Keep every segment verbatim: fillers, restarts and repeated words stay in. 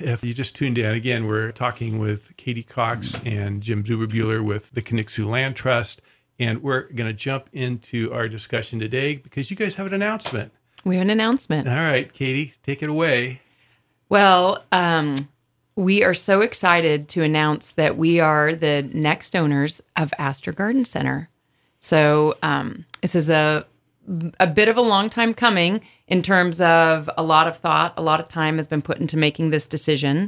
If you just tuned in, again, we're talking with Katie Cox and Jim Zuberbuehler with the Knickso Land Trust, and we're going to jump into our discussion today because you guys have an announcement. We have an announcement. All right, Katie, take it away. Well, um, we are so excited to announce that we are the next owners of Astor Garden Center. So um, this is a a bit of a long time coming in terms of a lot of thought, a lot of time has been put into making this decision.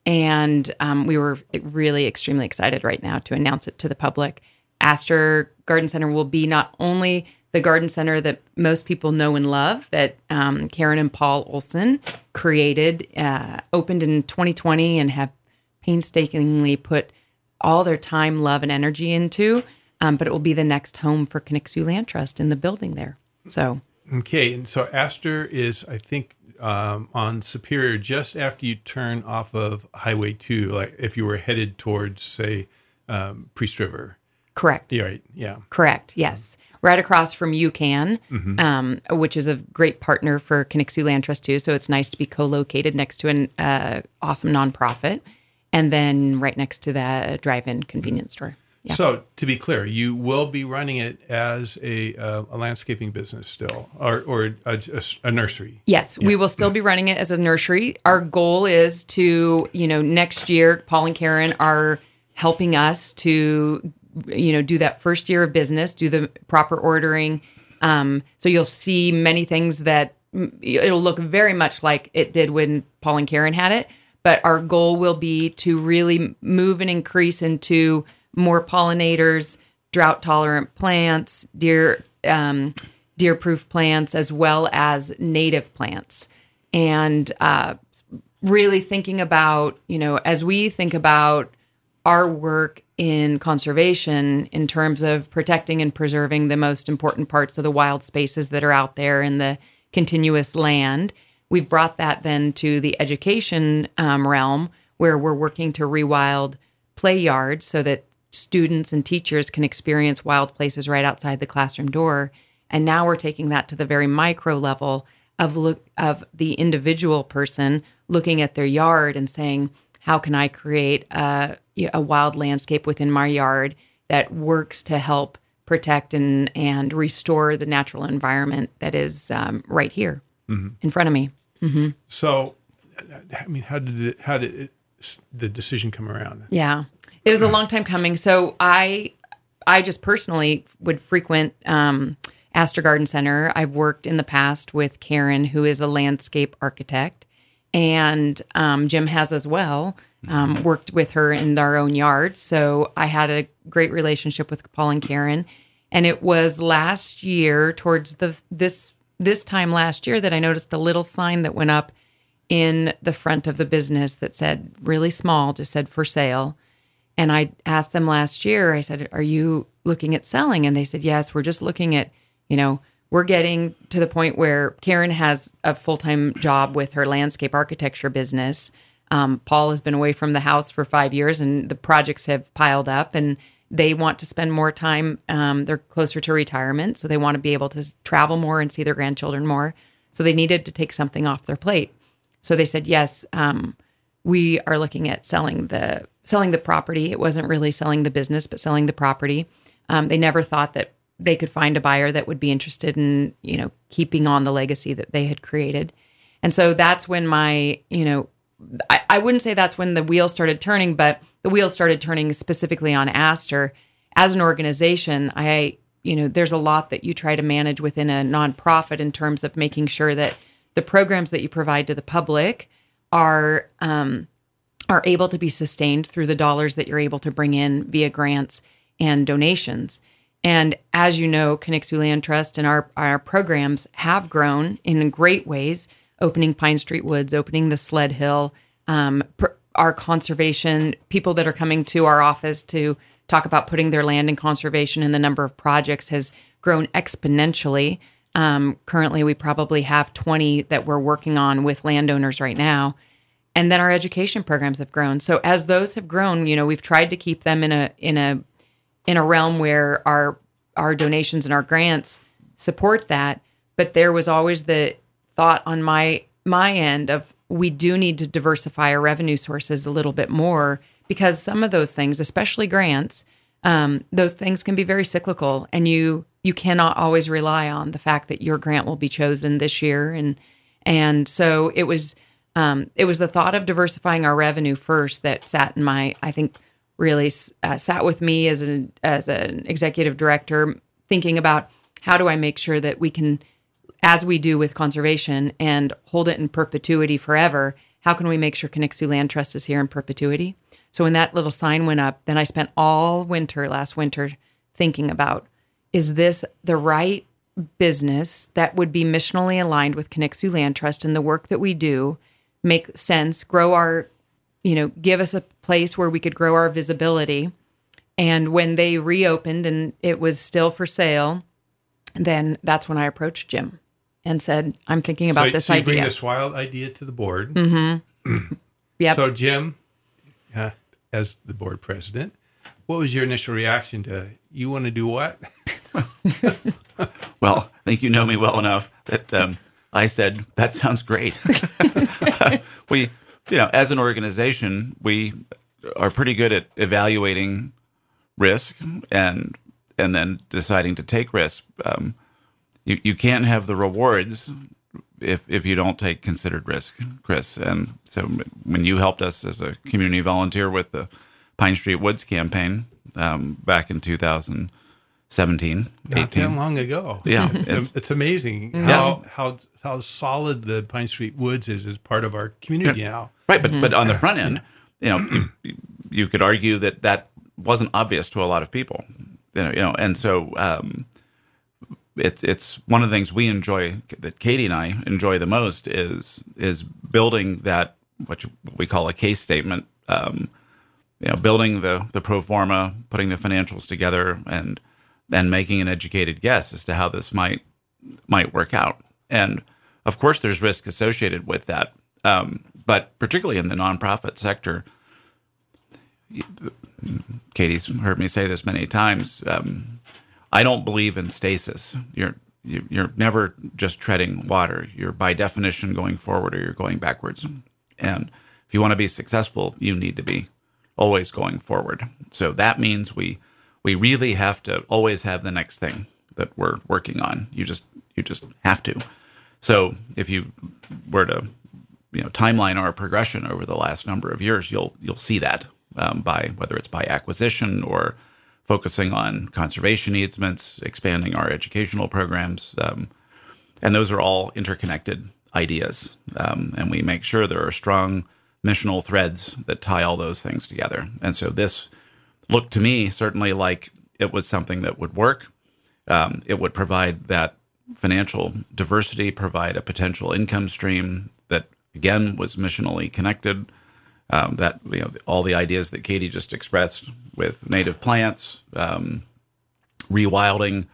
And um, we were really extremely excited right now to announce it to the public. Astor Garden Center will be not only the garden center that most people know and love, that um, Karen and Paul Olson created, uh, opened in twenty twenty and have painstakingly put all their time, love, and energy into, um, but it will be the next home for Knickso Land Trust in the building there. So, okay, and so Astor is, I think, um, on Superior just after you turn off of Highway two, like if you were headed towards, say, um, Priest River. Correct. Yeah, right. Yeah. Correct. Yes. Right across from UCAN, mm-hmm. um, which is a great partner for Knickso Land Trust too. So it's nice to be co-located next to an uh, awesome nonprofit, and then right next to the drive-in convenience store. Yeah. So to be clear, you will be running it as a, uh, a landscaping business still, or or a, a, a nursery. Yes, yeah. We will still be running it as a nursery. Our goal is to, you know, next year, Paul and Karen are helping us to, you know, do that first year of business, do the proper ordering. Um, so you'll see many things that it'll look very much like it did when Paul and Karen had it. But our goal will be to really move and increase into more pollinators, drought-tolerant plants, deer, um, deer-proof plants, as well as native plants. And uh, really thinking about, you know, as we think about our work in conservation in terms of protecting and preserving the most important parts of the wild spaces that are out there in the continuous land, we've brought that then to the education um, realm, where we're working to rewild play yards so that students and teachers can experience wild places right outside the classroom door. And now we're taking that to the very micro level of look of the individual person looking at their yard and saying, how can I create a, a wild landscape within my yard that works to help protect and, and restore the natural environment that is um, right here mm-hmm. in front of me. Mm-hmm. So, I mean, how did it, how did it, the decision come around? Yeah. It was a long time coming. So I, I just personally would frequent um, Astor Garden Center. I've worked in the past with Karen, who is a landscape architect, and um, Jim has as well. Um, worked with her in our own yard. So I had a great relationship with Paul and Karen, and it was last year, towards the this this time last year, that I noticed a little sign that went up in the front of the business that said, really small, just said for sale. And I asked them last year, I said, are you looking at selling? And they said, yes, we're just looking at, you know, we're getting to the point where Karen has a full-time job with her landscape architecture business. Um, Paul has been away from the house for five years and the projects have piled up, and they want to spend more time. Um, they're closer to retirement, so they want to be able to travel more and see their grandchildren more. So they needed to take something off their plate. So they said, yes, um, we are looking at selling the selling the property. It wasn't really selling the business, but selling the property. Um, they never thought that they could find a buyer that would be interested in, you know, keeping on the legacy that they had created. And so that's when my, you know, I, I wouldn't say that's when the wheels started turning, but the wheels started turning specifically on Astor. As an organization, I, you know, there's a lot that you try to manage within a nonprofit in terms of making sure that the programs that you provide to the public are um, are able to be sustained through the dollars that you're able to bring in via grants and donations. And as you know, Knickso Land Trust and our, our programs have grown in great ways, opening Pine Street Woods, opening the Sled Hill, um, pr- our conservation, people that are coming to our office to talk about putting their land in conservation, and the number of projects has grown exponentially. Um, currently, we probably have twenty that we're working on with landowners right now. And then our education programs have grown. So as those have grown, you know, we've tried to keep them in a in a in a realm where our our donations and our grants support that. But there was always the thought on my my end of, we do need to diversify our revenue sources a little bit more, because some of those things, especially grants, um, those things can be very cyclical, and you you cannot always rely on the fact that your grant will be chosen this year. And and so it was um, it was the thought of diversifying our revenue first that sat in my, I think, really uh, sat with me as an as an executive director, thinking about how do I make sure that we can, as we do with conservation, and hold it in perpetuity forever, how can we make sure Kaniksu Land Trust is here in perpetuity? So when that little sign went up, then I spent all winter, last winter, thinking about, is this the right business that would be missionally aligned with Kaniksu Land Trust and the work that we do, make sense, grow our, you know, give us a place where we could grow our visibility. And when they reopened and it was still for sale, then that's when I approached Jim and said, I'm thinking about so, this so you idea. bring this wild idea to the board. Mm-hmm. Yep. So Jim, uh, as the board president, what was your initial reaction to, you want to do what? Well, I think you know me well enough that um, I said, that sounds great. we, you know, as an organization, we are pretty good at evaluating risk and and then deciding to take risks. Um, you, you can't have the rewards if if you don't take considered risk, Chris. And so when you helped us as a community volunteer with the Pine Street Woods campaign um, back in two thousand seventeen, Not eighteen. that long ago. Yeah. It's, it's amazing Yeah. how, how how solid the Pine Street Woods is as part of our community Yeah. now. Right, but but on the front end, you know, you, you could argue that that wasn't obvious to a lot of people, you know, you know, and so um, it's it's one of the things we enjoy, that Katie and I enjoy the most, is is building that, what, you, what we call a case statement, um, you know, building the the pro forma, putting the financials together, and and making an educated guess as to how this might might work out. And of course, there's risk associated with that. Um, but particularly in the nonprofit sector, Katie's heard me say this many times. Um, I don't believe in stasis. You're you're never just treading water. You're by definition going forward, or you're going backwards. And if you want to be successful, you need to be always going forward. So that means we we really have to always have the next thing that we're working on. You just you just have to. So if you were to, you know, timeline our progression over the last number of years, you'll you'll see that um, by whether it's by acquisition or focusing on conservation easements, expanding our educational programs, um, and those are all interconnected ideas. Um, and we make sure there are strong missional threads that tie all those things together. And so this looked to me certainly like it was something that would work. Um, it would provide that financial diversity, provide a potential income stream that, again, was missionally connected. Um, that, you know, all the ideas that Katie just expressed with native plants, um, rewilding,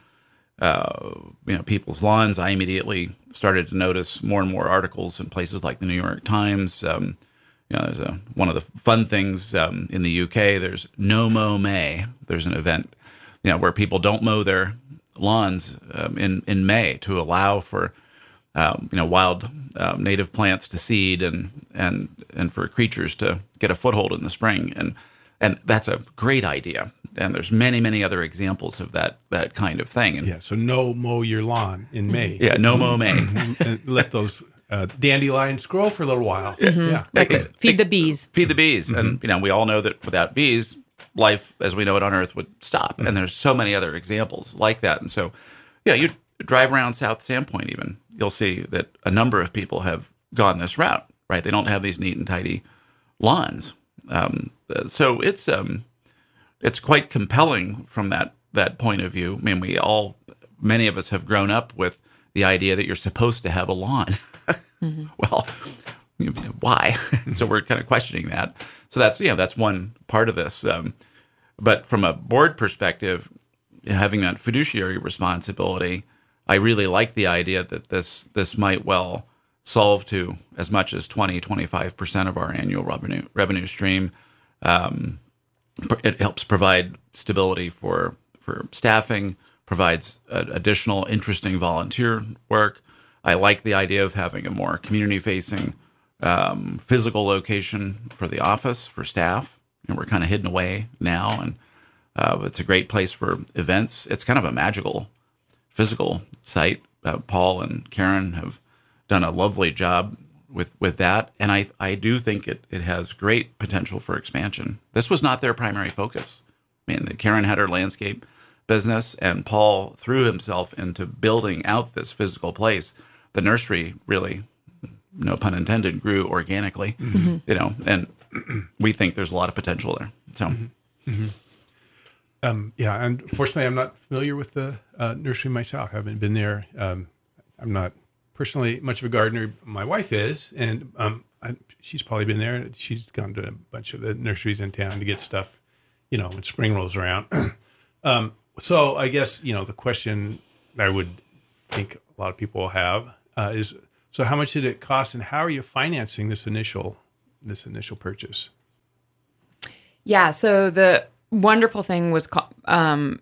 uh, you know, people's lawns. I immediately started to notice more and more articles in places like the New York Times. Um, you know, there's a, one of the fun things um, in the U K. There's No Mow May. There's an event, you know, where people don't mow their lawns um, in in May to allow for um, you know wild um, native plants to seed and and and for creatures to get a foothold in the spring, and and that's a great idea. And there's many many other examples of that that kind of thing. And Yeah, so no mow your lawn in May. yeah, No Mow May. And let those uh, dandelions grow for a little while. Mm-hmm. Yeah. Like, Feed the bees. Feed the bees. And, you know, we all know that without bees, life as we know it on Earth would stop. And there's so many other examples like that. And so, yeah, you drive around South Sandpoint even, you'll see that a number of people have gone this route, right? They don't have these neat and tidy lawns. Um, so it's um, it's quite compelling from that that point of view. I mean, we all, many of us have grown up with the idea that you're supposed to have a lawn. Mm-hmm. Well, why? So we're kind of questioning that. So that's, you know, that's one part of this. Um, but from a board perspective, having that fiduciary responsibility, I really like the idea that this this might well solve to as much as twenty, twenty-five percent of our annual revenue revenue stream. Um, it helps provide stability for, for staffing, provides uh, additional interesting volunteer work. I like the idea of having a more community-facing um, physical location for the office, for staff. You know, we're kind of hidden away now, and uh, it's a great place for events. It's kind of a magical physical site. Uh, Paul and Karen have done a lovely job with, with that, and I, I do think it, it has great potential for expansion. This was not their primary focus. I mean, Karen had her landscape business, and Paul threw himself into building out this physical place. The nursery really, no pun intended, grew organically, mm-hmm. you know, and we think there's a lot of potential there. So, mm-hmm. Mm-hmm. Um, yeah, unfortunately, I'm not familiar with the uh, nursery myself. I haven't been there. Um, I'm not personally much of a gardener. My wife is, and um, I, she's probably been there. She's gone to a bunch of the nurseries in town to get stuff, you know, when spring rolls around. um, so I guess, you know, the question I would think a lot of people will have uh, is, so how much did it cost, and how are you financing this initial this initial purchase? Yeah, so the wonderful thing was um,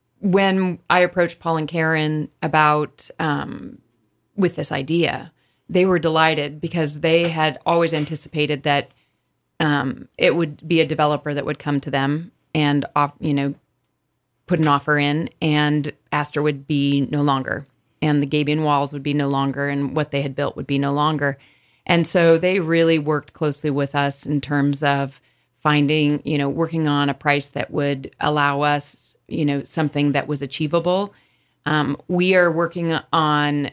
when I approached Paul and Karen about um, with this idea, they were delighted because they had always anticipated that um, it would be a developer that would come to them and off, you know, put an offer in, and Astor would be no longer, and the Gabion walls would be no longer, and what they had built would be no longer. And so they really worked closely with us in terms of finding, you know, working on a price that would allow us, you know, something that was achievable. Um, we are working on,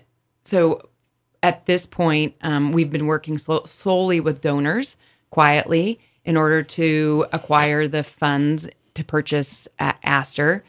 so at this point, um, we've been working so, solely with donors quietly in order to acquire the funds to purchase uh, Astor.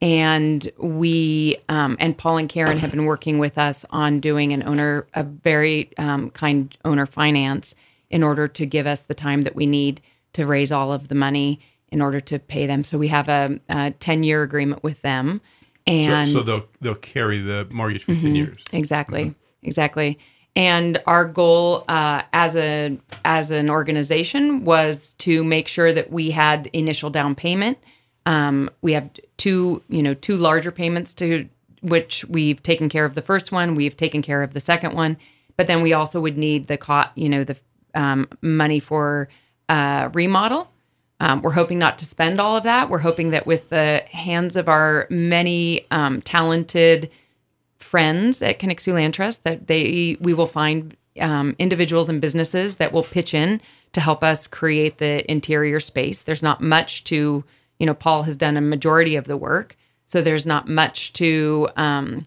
And we, um, and Paul and Karen have been working with us on doing an owner, a very um, kind owner finance in order to give us the time that we need to raise all of the money in order to pay them. So we have a, a ten-year agreement with them. And so, so they'll they'll carry the mortgage for mm-hmm, ten years. Exactly, mm-hmm. exactly. And our goal uh, as a as an organization was to make sure that we had initial down payment. Um, we have two, you know, two larger payments to which we've taken care of the first one. We've taken care of the second one, but then we also would need the co- you know, the um, money for uh, remodel. Um, we're hoping not to spend all of that. We're hoping that with the hands of our many um, talented friends at Conixu Land Trust, that they we will find um, individuals and businesses that will pitch in to help us create the interior space. There's not much to, you know, Paul has done a majority of the work, so there's not much to um,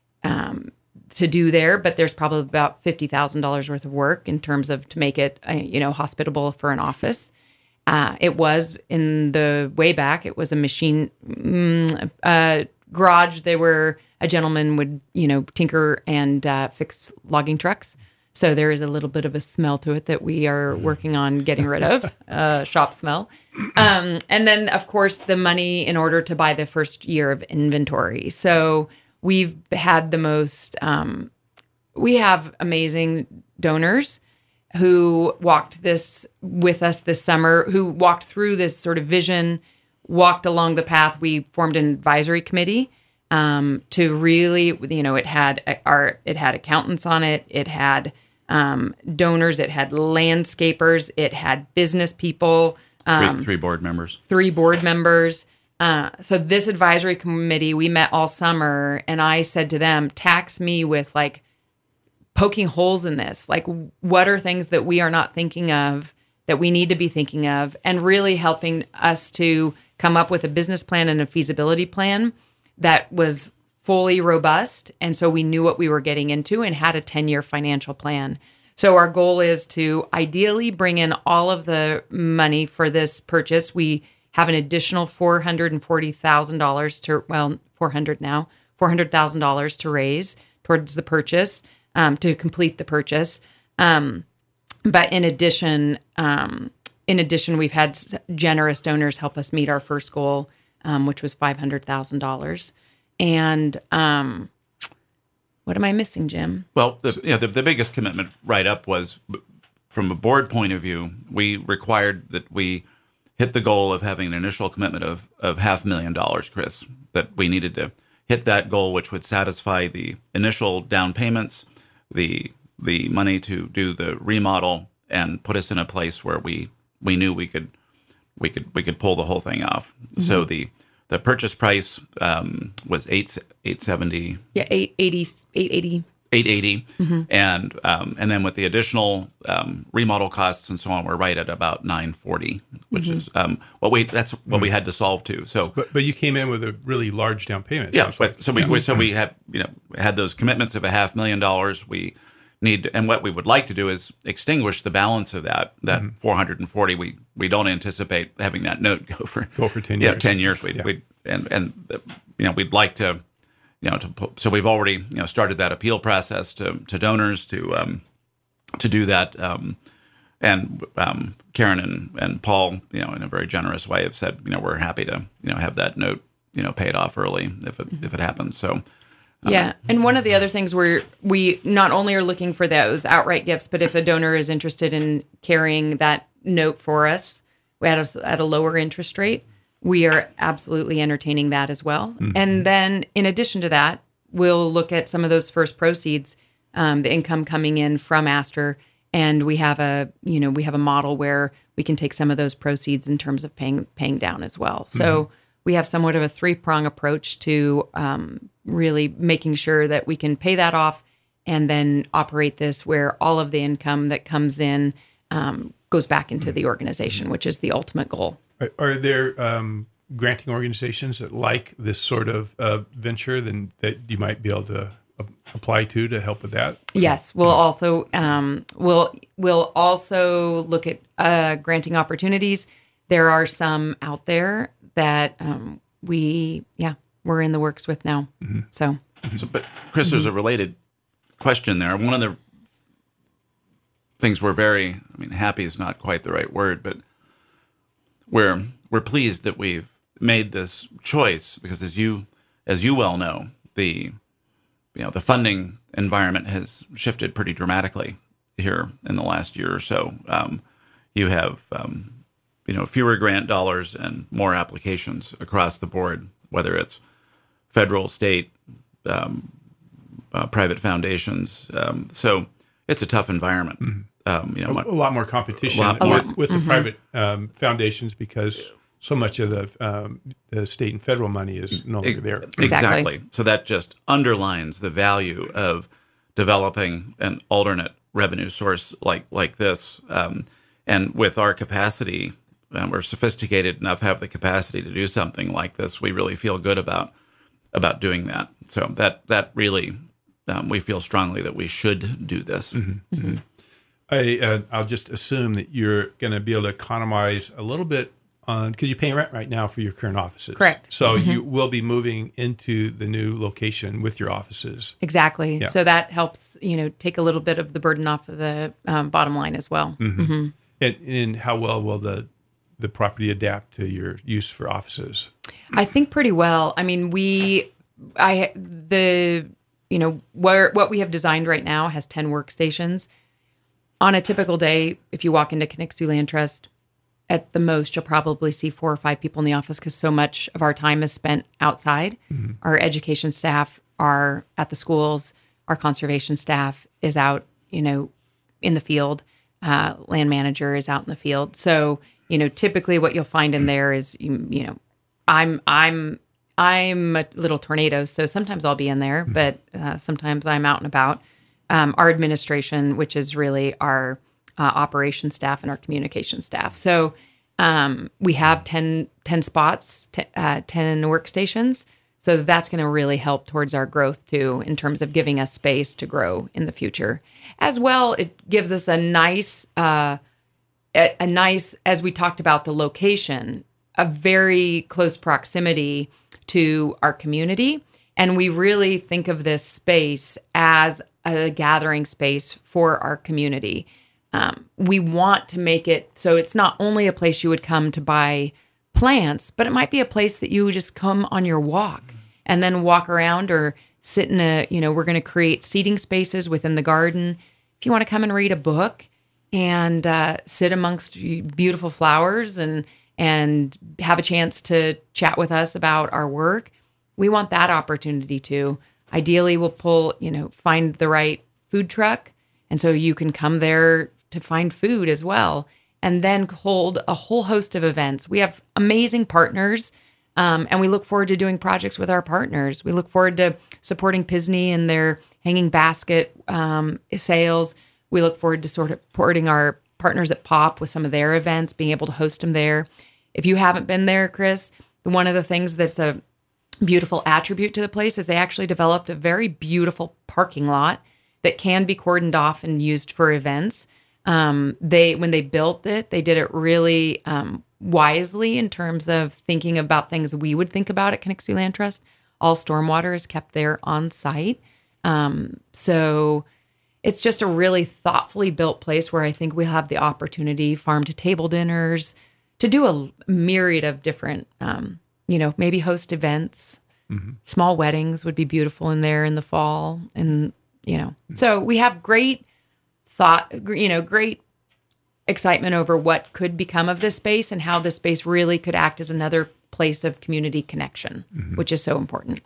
um, to do there. But there's probably about fifty thousand dollars worth of work in terms of to make it, uh, you know, hospitable for an office. Uh, it was in the way back. It was a machine mm, uh, garage. They were a gentleman would, you know, tinker and uh, fix logging trucks. So there is a little bit of a smell to it that we are working on getting rid of, uh, shop smell. Um, and then, of course, the money in order to buy the first year of inventory. So we've had the most, um, we have amazing donors who walked this with us this summer, who walked through this sort of vision, walked along the path. We formed an advisory committee um, to really, you know, it had our, it had accountants on it. It had um, donors. It had landscapers. It had business people. Um, three, three board members. Three board members. Uh, so this advisory committee, we met all summer, and I said to them, tax me with like poking holes in this. Like, what are things that we are not thinking of that we need to be thinking of, and really helping us to come up with a business plan and a feasibility plan that was fully robust. And so we knew what we were getting into and had a ten-year financial plan. So our goal is to ideally bring in all of the money for this purchase. We have an additional four hundred forty thousand dollars to, well, four hundred now, four hundred thousand dollars to raise towards the purchase, um, to complete the purchase. Um, but in addition, um, in addition, we've had generous donors help us meet our first goal, um, which was five hundred thousand dollars. And um, what am I missing, Jim? Well, the, you know, the, the biggest commitment right up was, from a board point of view, we required that we hit the goal of having an initial commitment of, of half a million dollars, Chris, that we needed to hit that goal, which would satisfy the initial down payments, the the money to do the remodel, and put us in a place where we we knew we could we could we could pull the whole thing off. Mm-hmm. So the the purchase price um, was eight eight seventy. Yeah, eight eighty, eight eighty. eight eighty, mm-hmm. and um, and then with the additional um, remodel costs and so on, we're right at about nine forty, which mm-hmm. is um, what we that's what mm-hmm. we had to solve to. So, but but you came in with a really large down payment. Yeah, but, like. so we, yeah. we so we had you know had those commitments of a half million dollars. We need, and what we would like to do is extinguish the balance of that that mm-hmm. four hundred forty. We we don't anticipate having that note go for go for ten yeah, years. ten years. We yeah. we and and you know we'd like to. You know, to put, so we've already you know started that appeal process to to donors to um, to do that, um, and um, Karen and, and Paul, you know, in a very generous way, have said, you know, we're happy to you know have that note you know paid off early if it mm-hmm. if it happens. So um, yeah, and one of the other things where we not only are looking for those outright gifts, but if a donor is interested in carrying that note for us at a, at a lower interest rate, we are absolutely entertaining that as well. Mm-hmm. And then in addition to that, we'll look at some of those first proceeds, um, the income coming in from Astor. And we have a, you know, we have a model where we can take some of those proceeds in terms of paying, paying down as well. So mm-hmm. we have somewhat of a three prong approach to um, really making sure that we can pay that off and then operate this where all of the income that comes in um, goes back into mm-hmm. the organization, which is the ultimate goal. Are, are there um, granting organizations that like this sort of uh, venture then that you might be able to uh, apply to to help with that? Yes, we'll also um, we'll we'll also look at uh, granting opportunities. There are some out there that um, we yeah we're in the works with now. Mm-hmm. So, so, but Chris, mm-hmm. there's a related question there. One of the things we're very I mean happy is not quite the right word, but We're we're pleased that we've made this choice because, as you as you well know, the you know the funding environment has shifted pretty dramatically here in the last year or so. Um, you have um, you know fewer grant dollars and more applications across the board, whether it's federal, state, um, uh, private foundations. Um, so it's a tough environment. Mm-hmm. Um, you know, a, a lot more competition lot with, more. with mm-hmm. the private um, foundations because so much of the um, the state and federal money is no longer there. Exactly. exactly. So that just underlines the value of developing an alternate revenue source like like this. Um, and with our capacity, uh, we're sophisticated enough, have the capacity to do something like this. We really feel good about about doing that. So that that really, um, we feel strongly that we should do this. Mm-hmm. Mm-hmm. I, uh, I'll just assume that you're going to be able to economize a little bit on, because you pay rent right now for your current offices. Correct. So mm-hmm. you will be moving into the new location with your offices. Exactly. Yeah. So that helps, you know, take a little bit of the burden off of the um, bottom line as well. Mm-hmm. Mm-hmm. And, and how well will the the property adapt to your use for offices? I think pretty well. I mean, we, I, the, you know, where what we have designed right now has ten workstations. On a typical day, if you walk into Connexu Land Trust, at the most, you'll probably see four or five people in the office because so much of our time is spent outside. Mm-hmm. Our education staff are at the schools. Our conservation staff is out, you know, in the field. Uh, land manager is out in the field. So, you know, typically what you'll find in there is, you, you know, I'm I'm I'm a little tornado, so sometimes I'll be in there, but uh, sometimes I'm out and about. Um, our administration, which is really our uh, operations staff and our communication staff. So um, we have ten, ten spots, t- uh, ten workstations. So that's going to really help towards our growth too, in terms of giving us space to grow in the future. As well, it gives us a nice, uh, a, a nice, as we talked about the location, a very close proximity to our community. And we really think of this space as a gathering space for our community. Um, we want to make it so it's not only a place you would come to buy plants, but it might be a place that you would just come on your walk and then walk around or sit in a, you know, we're going to create seating spaces within the garden. If you want to come and read a book and uh, sit amongst beautiful flowers and and have a chance to chat with us about our work, we want that opportunity too. Ideally, we'll pull, you know, find the right food truck. And so you can come there to find food as well, and then hold a whole host of events. We have amazing partners, um, and we look forward to doing projects with our partners. We look forward to supporting P I S N Y and their hanging basket um, sales. We look forward to sort of supporting our partners at Pop with some of their events, being able to host them there. If you haven't been there, Chris, one of the things that's a beautiful attribute to the place is they actually developed a very beautiful parking lot that can be cordoned off and used for events. Um, they when they built it, they did it really um, wisely in terms of thinking about things we would think about at Connexu Land Trust. All stormwater is kept there on site. Um, so it's just a really thoughtfully built place where I think we'll have the opportunity, farm to table dinners, to do a myriad of different, um, you know, maybe host events. Mm-hmm. Small weddings would be beautiful in there in the fall. And, you know, mm-hmm. so we have great thought, you know, great excitement over what could become of this space and how this space really could act as another place of community connection, mm-hmm. which is so important.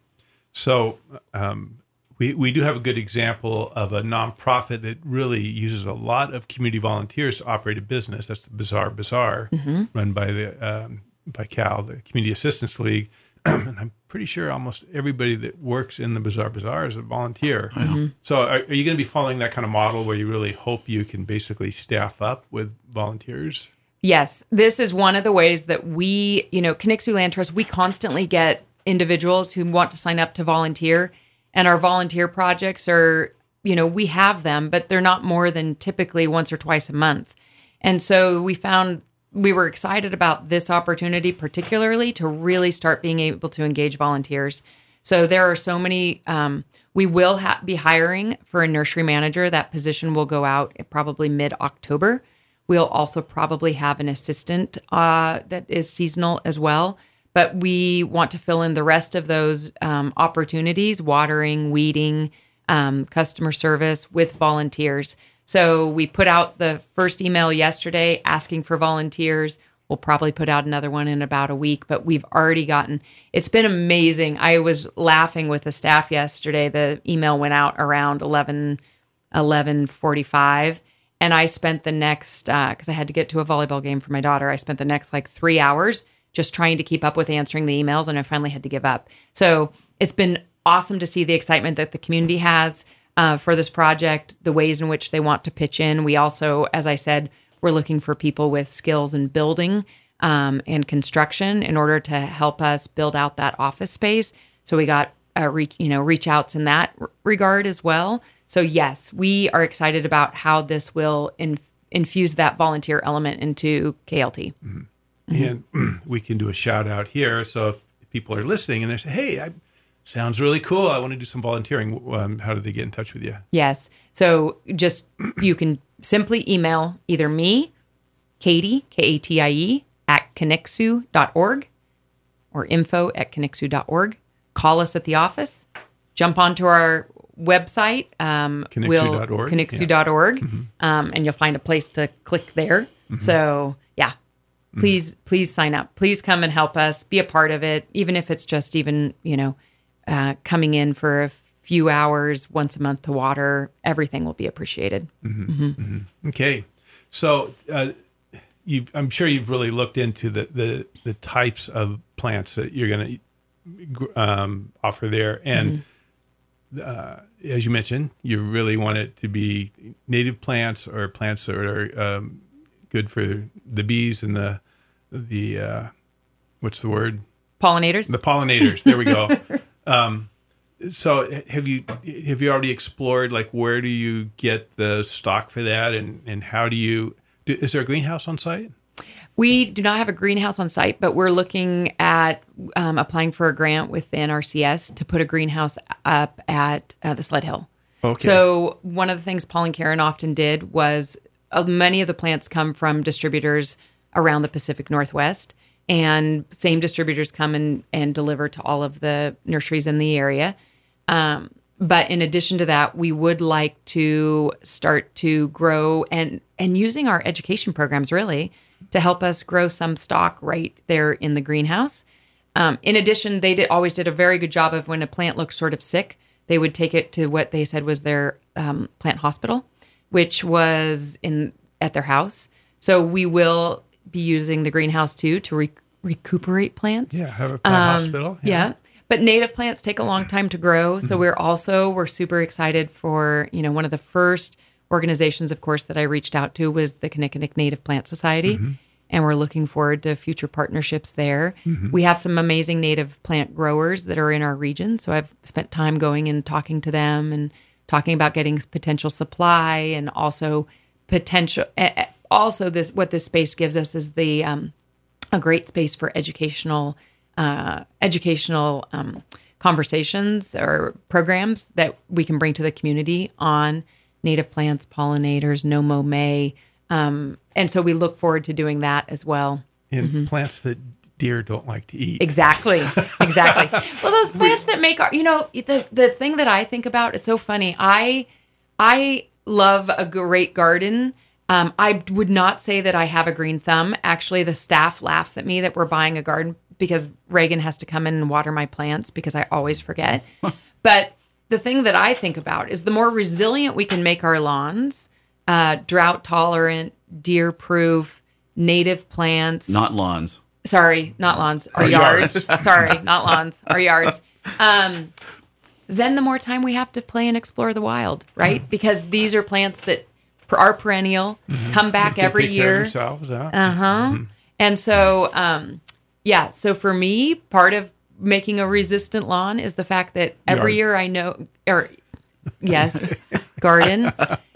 So um, we, we do have a good example of a nonprofit that really uses a lot of community volunteers to operate a business. That's the Bazaar Bazaar, mm-hmm. run by the um, by Cal, the Community Assistance League. And I'm pretty sure almost everybody that works in the Bazaar Bazaar is a volunteer. Mm-hmm. So are, are you going to be following that kind of model where you really hope you can basically staff up with volunteers? Yes. This is one of the ways that we, you know, Connexu Land Trust, we constantly get individuals who want to sign up to volunteer. And our volunteer projects are, you know, we have them, but they're not more than typically once or twice a month. And so we found we were excited about this opportunity, particularly to really start being able to engage volunteers. So there are so many, um, we will ha- be hiring for a nursery manager. That position will go out probably mid-October. We'll also probably have an assistant uh, that is seasonal as well. But we want to fill in the rest of those um, opportunities, watering, weeding, um, customer service with volunteers. So we put out the first email yesterday asking for volunteers. We'll probably put out another one in about a week, but we've already gotten, it's been amazing. I was laughing with the staff yesterday. The email went out around eleven, eleven forty-five. And I spent the next, because uh, I had to get to a volleyball game for my daughter, I spent the next like three hours just trying to keep up with answering the emails, and I finally had to give up. So it's been awesome to see the excitement that the community has uh, for this project, the ways in which they want to pitch in. We also, as I said, we're looking for people with skills in building um, and construction in order to help us build out that office space. So we got uh, reach, you know, reach outs in that r- regard as well. So yes, we are excited about how this will in, infuse that volunteer element into K L T. Mm-hmm. Mm-hmm. And we can do a shout out here. So if people are listening and they say, hey, I, sounds really cool, I want to do some volunteering, um, how do they get in touch with you? Yes. So just, you can simply email either me, Katie, K A T I E, at connexu dot org or info at connexu dot org. Call us at the office, jump onto our website, um, connexu dot org, we'll, connexu dot org, yeah. mm-hmm. um, and you'll find a place to click there. Mm-hmm. So yeah, please, mm-hmm. please sign up. Please come and help us, be a part of it, even if it's just even, you know, uh, coming in for a few hours once a month to water. Everything will be appreciated. Mm-hmm. Mm-hmm. Mm-hmm. Okay. So uh, you, I'm sure you've really looked into the, the, the types of plants that you're going to um, offer there. And mm-hmm. Uh, as you mentioned, you really want it to be native plants or plants that are um, good for the bees and the the uh, what's the word? Pollinators. The pollinators. There we go. um, so have you have you already explored like where do you get the stock for that, and and how do you? Do, is there a greenhouse on site? We do not have a greenhouse on site, but we're looking at um, applying for a grant with N R C S to put a greenhouse up at uh, the Sled Hill. Okay. So one of the things Paul and Karen often did was uh, many of the plants come from distributors around the Pacific Northwest, and same distributors come and, and deliver to all of the nurseries in the area. Um, but in addition to that, we would like to start to grow and, and using our education programs really to help us grow some stock right there in the greenhouse. Um, in addition, they did, always did a very good job of when a plant looked sort of sick, they would take it to what they said was their um, plant hospital, which was in at their house. So we will be using the greenhouse too to re- recuperate plants. Yeah, have a plant um, hospital. Yeah. yeah. But native plants take a long time to grow. So mm-hmm. we're also, we're super excited for, you know, one of the first organizations, of course, that I reached out to was the Kinnickinnic Native Plant Society. Mm-hmm. And we're looking forward to future partnerships there. Mm-hmm. We have some amazing native plant growers that are in our region. So I've spent time going and talking to them and talking about getting potential supply and also potential, also this, what this space gives us is the, um, a great space for educational Uh, educational um, conversations or programs that we can bring to the community on native plants, pollinators, no mow May. Um, and so we look forward to doing that as well. And mm-hmm. plants that deer don't like to eat. Exactly. Exactly. Well, those plants that make our, you know, the, the thing that I think about, it's so funny. I, I love a great garden. Um, I would not say that I have a green thumb. Actually, the staff laughs at me that we're buying a garden because Reagan has to come in and water my plants because I always forget. But the thing that I think about is the more resilient we can make our lawns, uh, drought tolerant, deer proof, native plants. Not lawns. Sorry, not lawns. Our yards. Sorry, not lawns. Our yards. Um, then the more time we have to play and explore the wild, right? Mm-hmm. Because these are plants that are perennial, mm-hmm. come back every year. Huh? Uh huh. Mm-hmm. And so, um, yeah. So for me, part of making a resistant lawn is the fact that every Yard. year I know, or yes, garden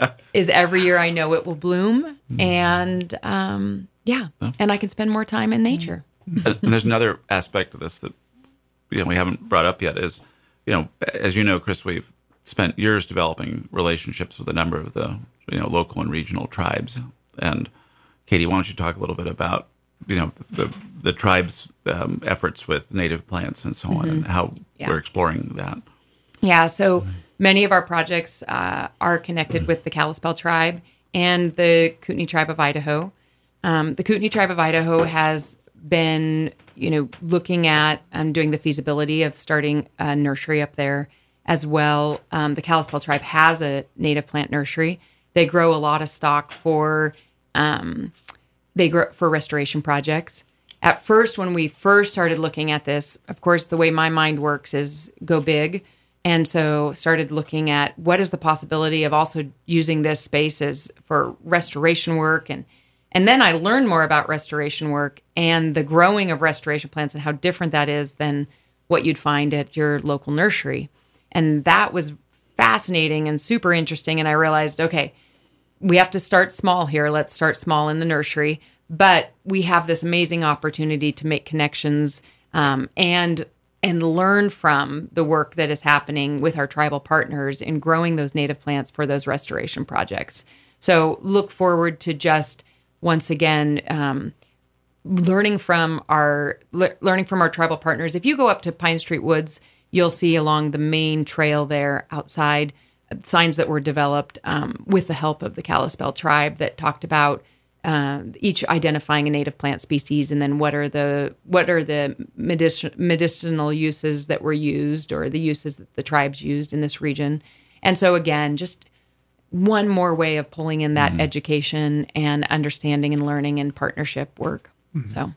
is every year I know it will bloom, mm-hmm. and um, yeah, oh. and I can spend more time in nature. And there's another aspect of this that you know we haven't brought up yet is, you know, as you know, Chris, we've spent years developing relationships with a number of the you know local and regional tribes. And Katie, why don't you talk a little bit about you know the the tribes' um, efforts with native plants and so on, mm-hmm. and how yeah. we're exploring that. Yeah, so many of our projects uh, are connected with the Kalispel tribe and the Kootenai tribe of Idaho. Um, the Kootenai tribe of Idaho has been, you know, looking at um, doing the feasibility of starting a nursery up there as well. Um, the Kalispel tribe has a native plant nursery. They grow a lot of stock for um, they grow for restoration projects. At first, when we first started looking at this, of course, the way my mind works is go big. And so started looking at what is the possibility of also using this space as for restoration work. And, and then I learned more about restoration work and the growing of restoration plants and how different that is than what you'd find at your local nursery. And that was fascinating and super interesting. And I realized, okay, we have to start small here. Let's start small in the nursery. But we have this amazing opportunity to make connections um, and and learn from the work that is happening with our tribal partners in growing those native plants for those restoration projects. So look forward to just, once again, um, learning from our le- learning from our tribal partners. If you go up to Pine Street Woods, you'll see along the main trail there outside signs that were developed um, with the help of the Kalispel tribe that talked about Uh, each identifying a native plant species, and then what are the what are the medic- medicinal uses that were used, or the uses that the tribes used in this region. And so again, just one more way of pulling in that mm-hmm. education and understanding and learning and partnership work. Mm-hmm. So,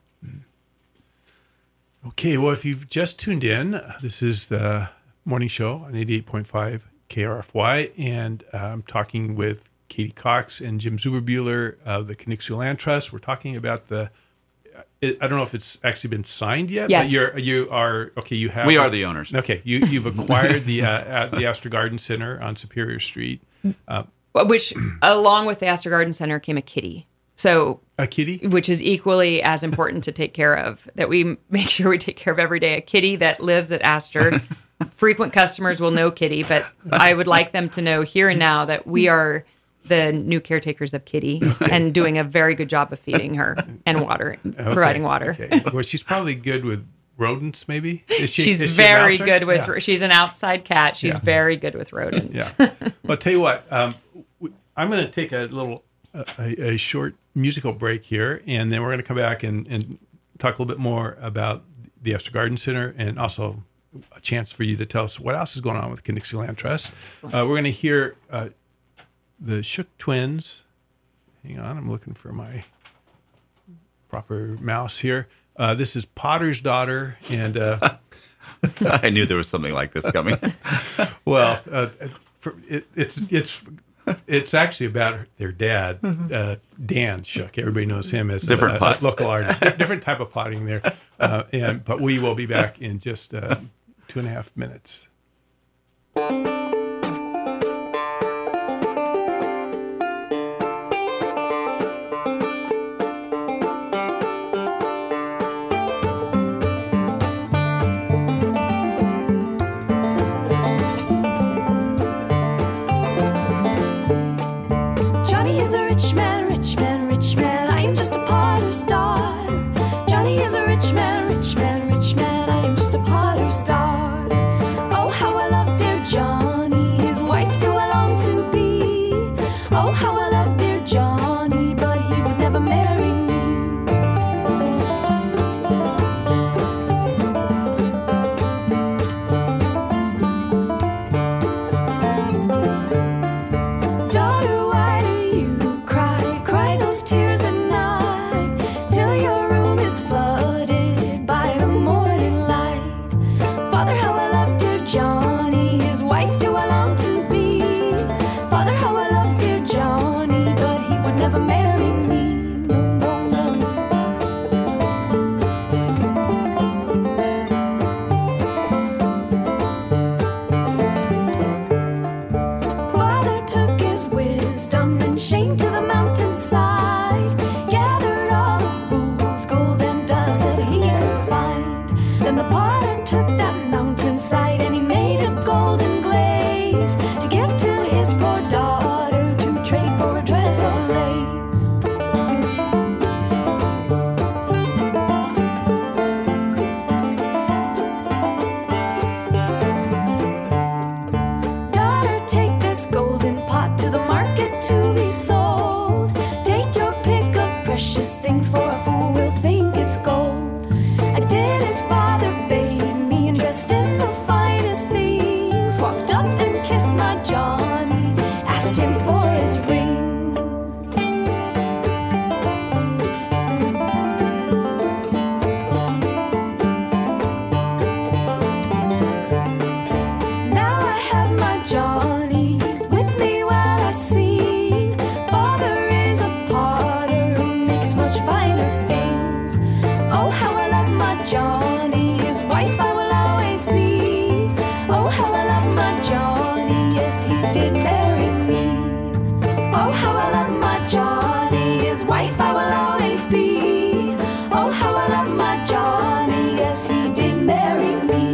okay, well, if you've just tuned in, this is the morning show on eighty-eight point five K R F Y, and uh, I'm talking with Katie Cox and Jim Zuberbuehler of the Knixiu Land Trust. We're talking about the, I don't know if it's actually been signed yet, yes. but you're, you are, okay, you have. We are the owners. Okay, you, you've acquired the uh, the Astor Garden Center on Superior Street. Uh, which, along with the Astor Garden Center, came a kitty. So a kitty? Which is equally as important to take care of, that we make sure we take care of every day. A kitty that lives at Astor. Frequent customers will know Kitty, but I would like them to know here and now that we are the new caretakers of Kitty and doing a very good job of feeding her and water, okay. providing water. Okay. Well, she's probably good with rodents, maybe? Is she, she's is very she good with, yeah. she's an outside cat. She's yeah. very good with rodents. Yeah. Well, I'll tell you what, um, I'm going to take a little, a, a short musical break here, and then we're going to come back and, and talk a little bit more about the Astor Garden Center, and also a chance for you to tell us what else is going on with Knixiu Land Trust. Uh, we're going to hear uh, the Shook Twins hang on, I'm looking for my proper mouse here. Uh, this is Potter's Daughter, and uh, I knew there was something like this coming. well, uh, for, it, it's it's it's actually about their dad, uh, Dan Shook. Everybody knows him as different a, pot. a local artist, different type of potting there. Uh, and but we will be back in just uh, two and a half minutes. Johnny is a rich man, rich man, rich man. I am just a potter's daughter. Johnny is a rich man, rich man, rich man. I am just a potter's daughter. Oh, how I love dear Johnny. His wife do I long to be. Oh, how I love dear Johnny, but he would never marry me. Daughter, why do you cry? Cry those tears at night till your room is flooded by the morning light. Father, how I love dear Johnny. His wife do I long to be. Father, how I love dear Johnny, but he would never marry me. No, no, no. Father took his wisdom and shame to the mountainside, gathered all the fool's gold and dust that he could find. Then the potter took that mountainside and he made a golden glaze to give to his poor daughter to trade for a dress of lace. Daughter, take this golden pot to the market to be sold. Take your pick of precious things, for a fool will think it's gold. I did as father bade me and dressed in the finest things. Walked up and kissed my Johnny, asked him for his ring. Now I have my Johnny, he's with me while I sing. Father is a potter who makes much finer things. Oh, how I love my Johnny, his wife I will always be. Oh, how I love my Johnny, yes, he did marry me. Oh, how I love my Johnny, his wife I will always be. Oh, how I love my Johnny, yes, he did marry me.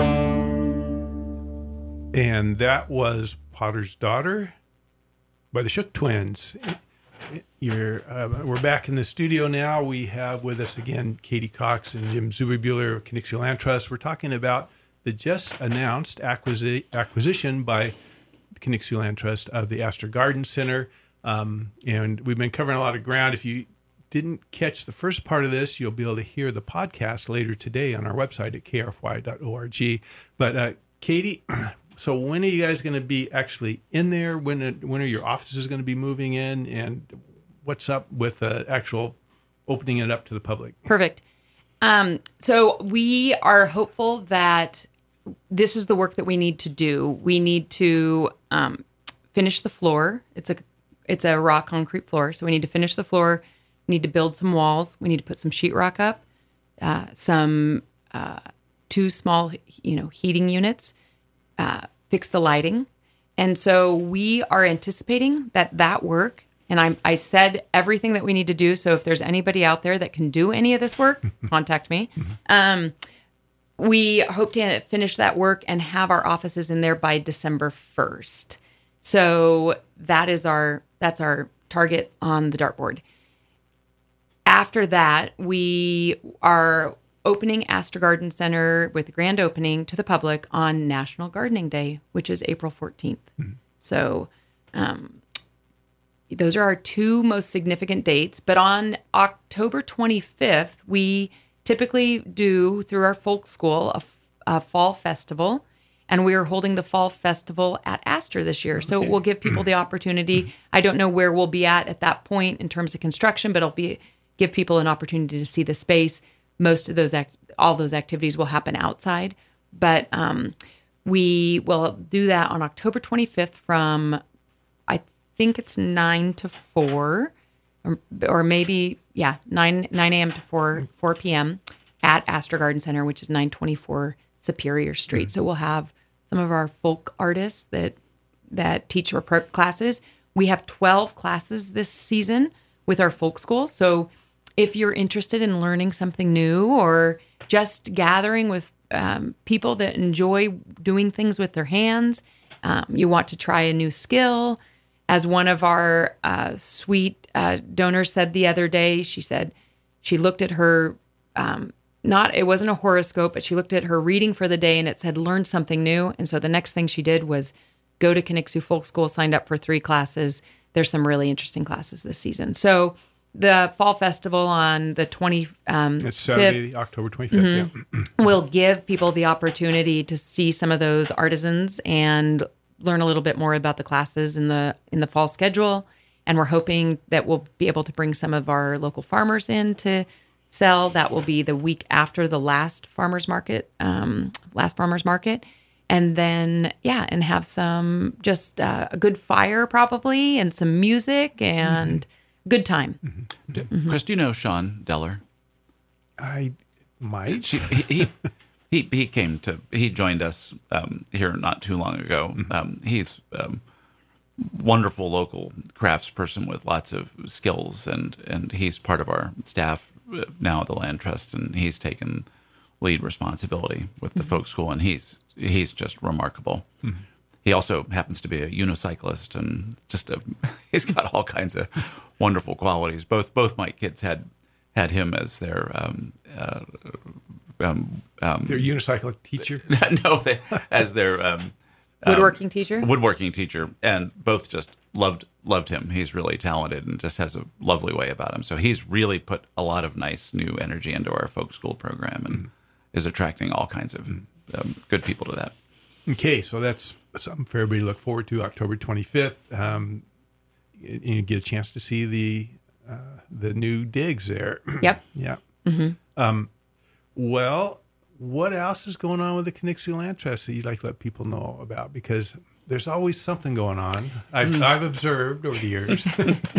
And that was Potter's Daughter by the Shook Twins. You're, uh, we're back in the studio now. We have with us again Katie Cox and Jim Zuberbuehler of Connexia Land Trust. We're talking about the just announced acquisi- acquisition by the Connexia Land Trust of the Astor Garden Center. Um, and we've been covering a lot of ground. If you didn't catch the first part of this, you'll be able to hear the podcast later today on our website at k r f y dot org. But uh, Katie, so when are you guys going to be actually in there? When are, when are your offices going to be moving in? And what's up with the actual opening it up to the public? Perfect. Um, so we are hopeful that this is the work that we need to do. We need to um, finish the floor. It's a it's a raw concrete floor, so we need to finish the floor. We need to build some walls. We need to put some sheetrock up, uh, some uh, two small, you know, heating units, uh, fix the lighting, and so we are anticipating that that work. And I I said everything that we need to do. So if there's anybody out there that can do any of this work, contact me. Um, we hope to finish that work and have our offices in there by December first. So that is our that's our target on the dartboard. After that, we are opening Astor Garden Center with the grand opening to the public on National Gardening Day, which is April fourteenth. Mm-hmm. So um, those are our two most significant dates. But on October twenty-fifth, we typically do, through our folk school, a, a fall festival. And we are holding the fall festival at Astor this year. So we'll give people the opportunity. I don't know where we'll be at at that point in terms of construction, but it'll be give people an opportunity to see the space. Most of those, act, all those activities will happen outside. But um, we will do that on October twenty-fifth from, I think it's nine to four, or, or maybe, yeah, nine a.m. to four p.m. at Astor Garden Center, which is nine twenty-four Superior Street. Mm-hmm. So we'll have some of our folk artists that that teach our pro- classes. We have twelve classes this season with our folk school. So if you're interested in learning something new or just gathering with um, people that enjoy doing things with their hands, um, you want to try a new skill. As one of our uh, sweet uh, donors said the other day, she said she looked at her um, Not, it wasn't a horoscope, but she looked at her reading for the day and it said, learn something new. And so the next thing she did was go to Connexu Folk School, signed up for three classes. There's some really interesting classes this season. So the Fall Festival on the twenty-fifth. Um, it's Saturday, October twenty-fifth, mm-hmm, yeah. will give people the opportunity to see some of those artisans and learn a little bit more about the classes in the in the fall schedule. And we're hoping that we'll be able to bring some of our local farmers in to sell. That will be the week after the last farmers market, um, last farmers market. And then, yeah, and have some just uh, a good fire probably and some music and mm-hmm. good time. Mm-hmm. Mm-hmm. Chris, do you know Sean Deller? I might. She, he, he, he, he came to, he joined us um, here not too long ago. Mm-hmm. Um, he's um, wonderful local craftsperson with lots of skills, and, and he's part of our staff now at the Land Trust, and he's taken lead responsibility with the mm-hmm. folk school, and he's he's just remarkable. Mm-hmm. He also happens to be a unicyclist, and just a he's got all kinds of wonderful qualities. Both both my kids had had him as their um, uh, um, um, their unicycle teacher. no, they, as their um, woodworking um, teacher. Woodworking teacher, and both just loved loved him. He's really talented and just has a lovely way about him. So he's really put a lot of nice new energy into our folk school program, and mm-hmm. is attracting all kinds of um, good people to that. Okay, so that's something for everybody to look forward to. October twenty-fifth, um, you, you get a chance to see the uh, the new digs there. Yep. yeah. Mm-hmm. Um, well, what else is going on with the Connexu Land Trust that you'd like to let people know about? Because there's always something going on. I've, mm. I've observed over the years.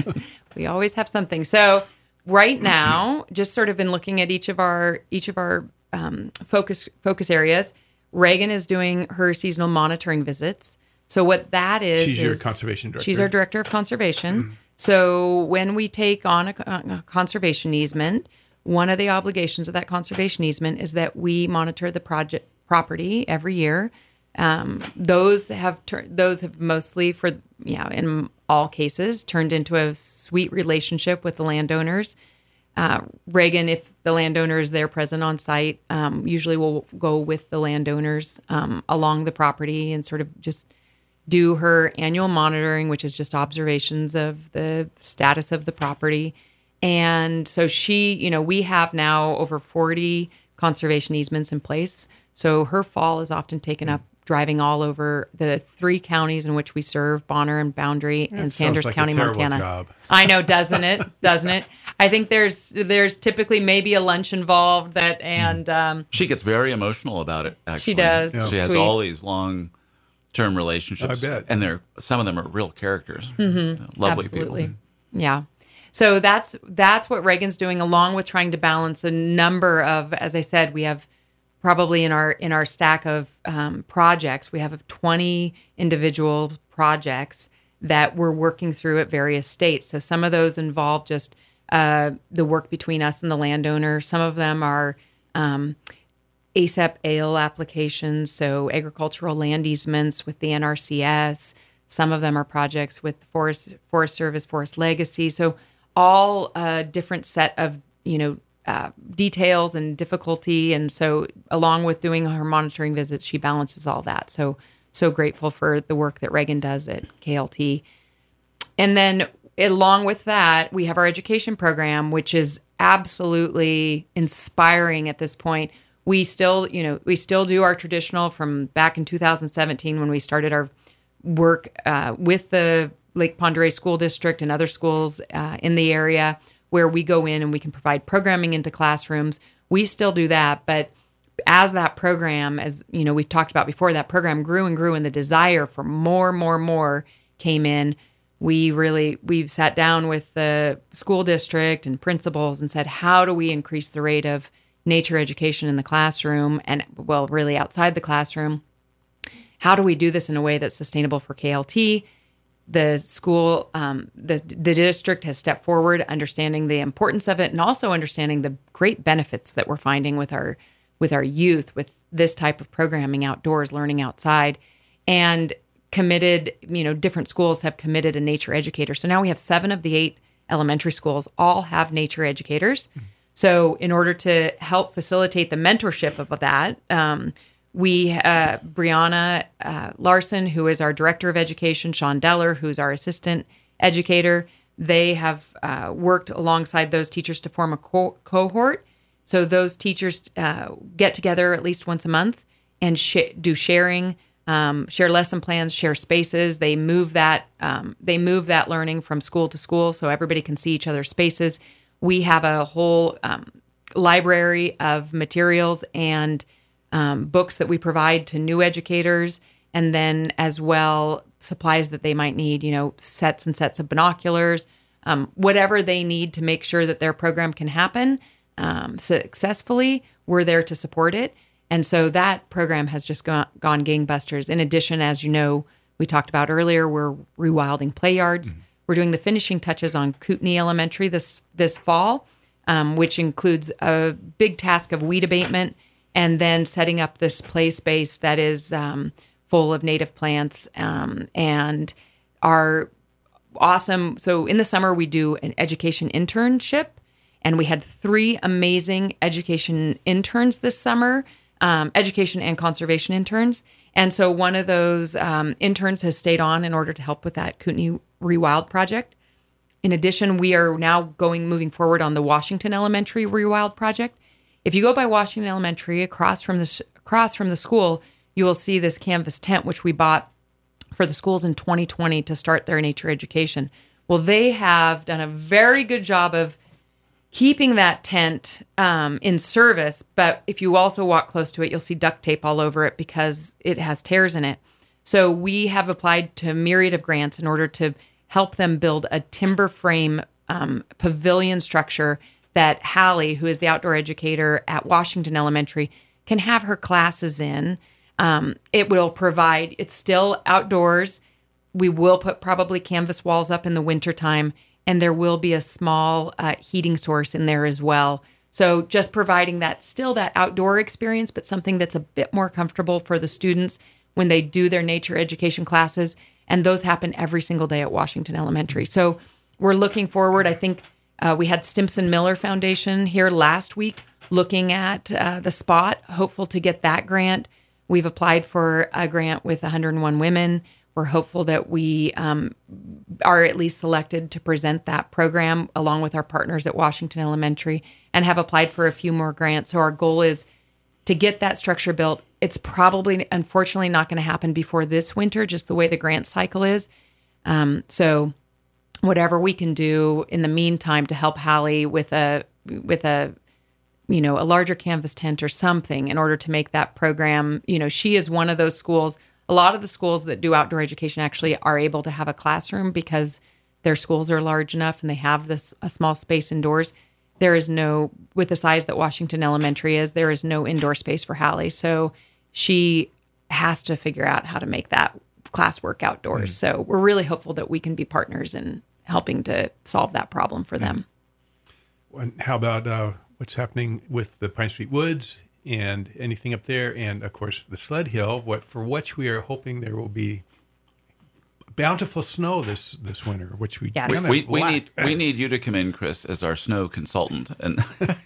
We always have something. So right now, just sort of in looking at each of our each of our um, focus focus areas, Reagan is doing her seasonal monitoring visits. So what that is, she's your is conservation director. She's our director of conservation. Mm. So when we take on a, a conservation easement, one of the obligations of that conservation easement is that we monitor the project property every year. Um, those have tur- those have mostly, for yeah, in all cases, turned into a sweet relationship with the landowners. Uh, Reagan, if the landowner is there present on site, um, usually will go with the landowners um, along the property and sort of just do her annual monitoring, which is just observations of the status of the property. And so she, you know, we have now over forty conservation easements in place. So her fall is often taken up driving all over the three counties in which we serve, Bonner and Boundary and That Sanders sounds like County, a terrible Montana. job. I know, doesn't it? Doesn't it? I think there's there's typically maybe a lunch involved that, and um, she gets very emotional about it. Actually, she does. Yeah. She has Sweet. all these long term relationships. I bet. And they're some of them are real characters. Mm-hmm. Lovely Absolutely. people. Yeah. So that's that's what Reagan's doing, along with trying to balance a number of, as I said, we have probably in our in our stack of um, projects, we have twenty individual projects that we're working through at various states. So some of those involve just uh, the work between us and the landowner. Some of them are um, A S A P A L applications, so agricultural land easements with the N R C S. Some of them are projects with the Forest Forest Service, Forest Legacy. So all a different set of, you know, uh, details and difficulty. And so along with doing her monitoring visits, she balances all that. So, so grateful for the work that Reagan does at K L T. And then along with that, we have our education program, which is absolutely inspiring at this point. we still, you know, we still do our traditional from back in two thousand seventeen when we started our work uh, with the Lake Pend Oreille School District and other schools uh, in the area, where we go in and we can provide programming into classrooms. We still do that, but as that program, as you know, we've talked about before, that program grew and grew, and the desire for more, more, more came in. We really, we've sat down with the school district and principals and said, how do we increase the rate of nature education in the classroom and, well, really outside the classroom? How do we do this in a way that's sustainable for K L T? The school, um, the, the district has stepped forward, understanding the importance of it and also understanding the great benefits that we're finding with our with our youth, with this type of programming outdoors, learning outside, and committed, you know, different schools have committed a nature educator. So now we have seven of the eight elementary schools all have nature educators. Mm-hmm. So in order to help facilitate the mentorship of that, um, we, uh, Brianna uh, Larson, who is our director of education, Sean Deller, who's our assistant educator, they have uh, worked alongside those teachers to form a co- cohort. So those teachers uh, get together at least once a month and sh- do sharing, um, share lesson plans, share spaces. They move that um, they move that learning from school to school so everybody can see each other's spaces. We have a whole um, library of materials and um, books that we provide to new educators, and then as well supplies that they might need. You know, sets and sets of binoculars, um, whatever they need to make sure that their program can happen Um, successfully. We're there to support it. And so that program has just gone, gone gangbusters. In addition, as you know, we talked about earlier, we're rewilding play yards. Mm-hmm. We're doing the finishing touches on Kootenai Elementary this this fall, um, which includes a big task of weed abatement and then setting up this play space that is um, full of native plants um, and our awesome. So in the summer, we do an education internship. And we had three amazing education interns this summer, um, education and conservation interns. And so one of those um, interns has stayed on in order to help with that Kootenai Rewild project. In addition, we are now going, moving forward on the Washington Elementary Rewild project. If you go by Washington Elementary, across from the across from the school, you will see this canvas tent, which we bought for the schools in twenty twenty to start their nature education. Well, they have done a very good job of keeping that tent um, in service, but if you also walk close to it, you'll see duct tape all over it because it has tears in it. So we have applied to a myriad of grants in order to help them build a timber frame um, pavilion structure that Hallie, who is the outdoor educator at Washington Elementary, can have her classes in. Um, it will provide, it's still outdoors. We will put probably canvas walls up in the wintertime, and there will be a small uh, heating source in there as well. So just providing that, still that outdoor experience, but something that's a bit more comfortable for the students when they do their nature education classes. And those happen every single day at Washington Elementary. So we're looking forward. I think uh, we had Stimson Miller Foundation here last week looking at uh, the spot, hopeful to get that grant. We've applied for a grant with one hundred one Women. We're hopeful that we um, are at least selected to present that program along with our partners at Washington Elementary and have applied for a few more grants. So our goal is to get that structure built. It's probably, unfortunately, not going to happen before this winter, just the way the grant cycle is. Um, so whatever we can do in the meantime to help Hallie with a with a you know a larger canvas tent or something in order to make that program. You know, she is one of those schools. A lot of the schools that do outdoor education actually are able to have a classroom because their schools are large enough and they have this a small space indoors. There is no, with the size that Washington Elementary is, there is no indoor space for Hallie. So she has to figure out how to make that class work outdoors. Mm-hmm. So we're really hopeful that we can be partners in helping to solve that problem for them. And how about uh, what's happening with the Pine Street Woods and anything up there, and of course the Sled Hill, what for which we are hoping there will be bountiful snow this this winter, which we yes. we, we, we need we need you to come in, Chris, as our snow consultant, and,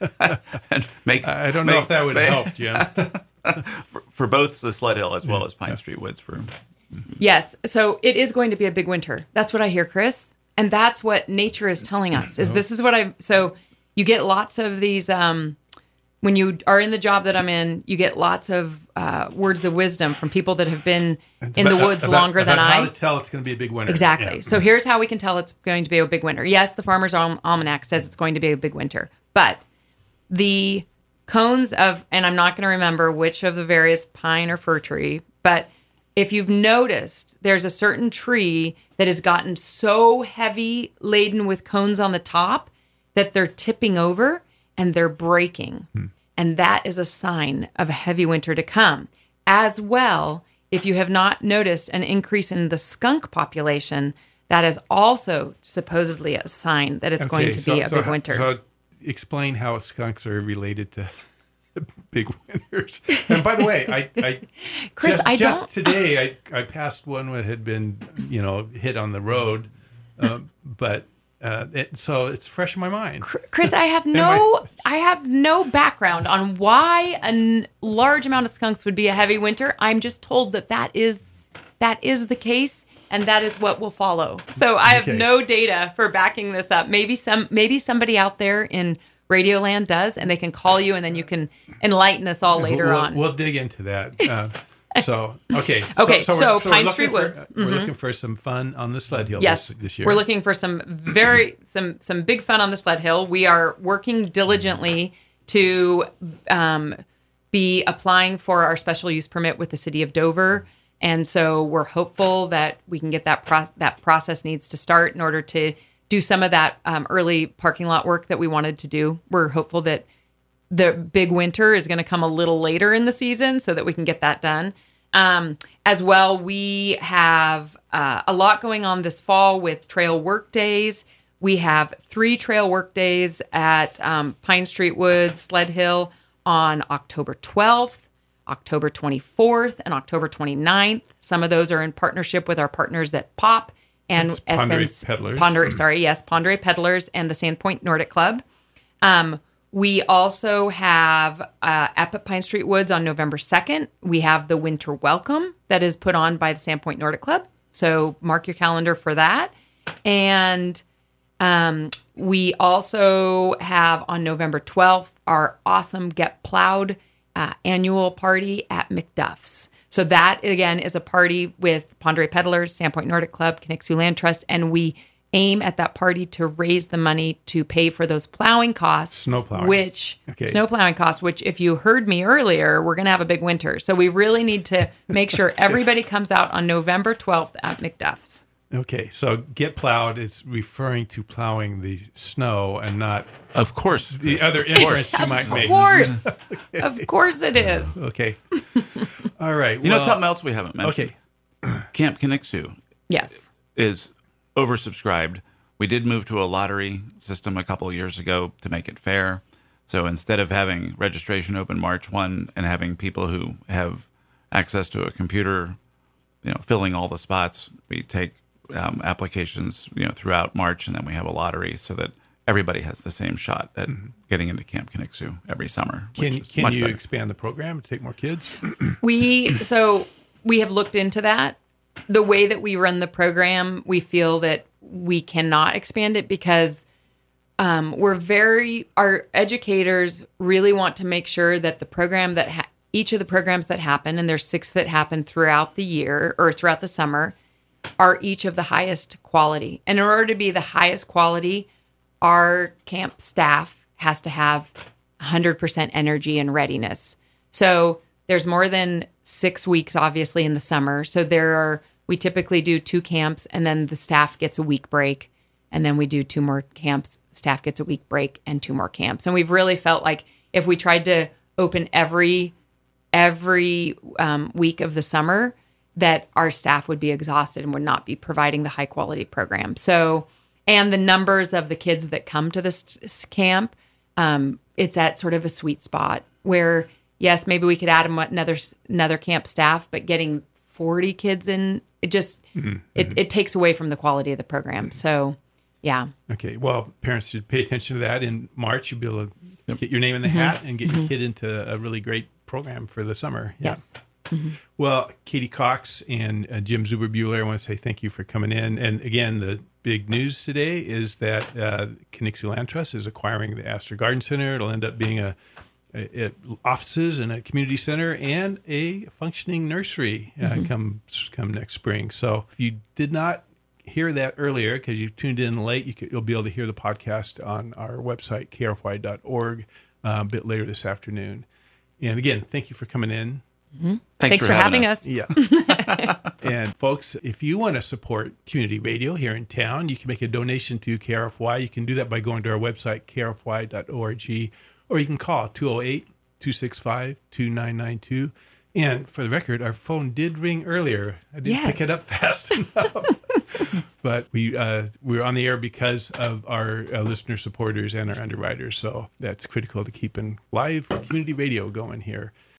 and make. I don't know make, if that would make, help, Jim. for, for both the Sled Hill as well as Pine Street Woods. For yes, so it is going to be a big winter. That's what I hear, Chris, and that's what nature is telling us. Is this is what I so you get lots of these. Um, when you are in the job that I'm in, you get lots of uh, words of wisdom from people that have been in the About- woods about- longer than about I. How to tell it's going to be a big winter. Exactly. Yeah. So here's how we can tell it's going to be a big winter. Yes, the Farmer's Al- Almanac says it's going to be a big winter, but the cones of, and I'm not going to remember which of the various pine or fir tree, but if you've noticed, there's a certain tree that has gotten so heavy laden with cones on the top that they're tipping over and they're breaking. Hmm. And that is a sign of a heavy winter to come. As well, if you have not noticed an increase in the skunk population, that is also supposedly a sign that it's going to so- be a so big how- winter. So explain how skunks are related to big winters. And by the way, I, I Chris, just, I just don't- today I, I passed one that had been, you know, hit on the road, um, but uh, it, so it's fresh in my mind. Chris, I have no, I have no background on why a n- large amount of skunks would be a heavy winter. I'm just told that that is, that is the case, and that is what will follow. So I have Okay. no data for backing this up. Maybe some, maybe somebody out there in Radioland does, and they can call you, and then you can enlighten us all later we'll, on. We'll dig into that. Uh, so okay, Okay, So, so we're, Pine we're Street looking Woods. For, We're looking for some fun on the sled hill Yes, this, this year. we're looking for some very some some big fun on the sled hill. We are working diligently to um, be applying for our special use permit with the city of Dover, and so we're hopeful that we can get that pro- that process needs to start in order to do some of that um, early parking lot work that we wanted to do. We're hopeful that the big winter is going to come a little later in the season so that we can get that done. Um, as well, we have uh, a lot going on this fall with trail work days. We have three trail work days at um, Pine Street Woods, Sled Hill on October twelfth, October twenty-fourth, and October twenty-ninth. Some of those are in partnership with our partners at POP and It's Ponderay Essence. Peddlers. Ponderay, sorry, yes, Ponderay Peddlers and the Sandpoint Nordic Club. Um, we also have uh, up at Pine Street Woods on November second. We have the Winter Welcome that is put on by the Sandpoint Nordic Club. So mark your calendar for that. And um, we also have on November twelfth our awesome Get Plowed uh, annual party at McDuff's. So that, again, is a party with Ponderay Peddlers, Sandpoint Nordic Club, Connexu Land Trust, and we aim at that party to raise the money to pay for those plowing costs. Snow plowing. Which, Okay. snow plowing costs, which if you heard me earlier, we're going to have a big winter. So we really need to make sure everybody comes out on November twelfth at McDuff's. Okay, so get plowed is referring to plowing the snow and not Of course. the other inference you might Of make. course. Of course it is. Okay. All right. You know something else we haven't mentioned? Okay. Camp Connexu Yes. is oversubscribed. We did move to a lottery system a couple of years ago to make it fair. So instead of having registration open March first and having people who have access to a computer, you know, filling all the spots, we take um, applications, you know, throughout March, and then we have a lottery so that everybody has the same shot at getting into Camp Connexu every summer. Can, which is can much you better. expand the program to take more kids? We so we have looked into that. The way that we run the program, we feel that we cannot expand it because um, we're very our educators really want to make sure that the program that ha- each of the programs that happen, and there's six that happen throughout the year or throughout the summer, are each of the highest quality. And in order to be the highest quality, our camp staff has to have one hundred percent energy and readiness. So there's more than six weeks, obviously, in the summer. So there are, we typically do two camps, and then the staff gets a week break. And then we do two more camps, staff gets a week break, and two more camps. And we've really felt like if we tried to open every every um, week of the summer, that our staff would be exhausted and would not be providing the high quality program. So, and the numbers of the kids that come to this s- camp, um, it's at sort of a sweet spot where, yes, maybe we could add another another camp staff, but getting forty kids in, it just Mm-hmm. it, it takes away from the quality of the program. So, yeah. Okay. Well, parents should pay attention to that. In March, you'll be able to get your name in the hat and get your kid into a really great program for the summer. Yeah. Yes. Well, Katie Cox and uh, Jim Zuber-Buehler, I want to say thank you for coming in. And again, the big news today is that uh, Connexu Land Trust is acquiring the Astor Garden Center. It'll end up being a, a, a offices and a community center and a functioning nursery uh, mm-hmm. come come next spring. So if you did not hear that earlier because you tuned in late, you could, you'll be able to hear the podcast on our website, K R F Y dot org, uh, a bit later this afternoon. And again, thank you for coming in. Mm-hmm. Thanks, Thanks for, for having, having us. us. Yeah. And folks, if you want to support community radio here in town, you can make a donation to K R F Y. You can do that by going to our website, K R F Y dot org, or you can call two oh eight, two six five, two nine nine two. And for the record, our phone did ring earlier. I didn't yes. pick it up fast enough. But we uh, we were on the air because of our uh, listener supporters and our underwriters. So that's critical to keeping live community radio going here.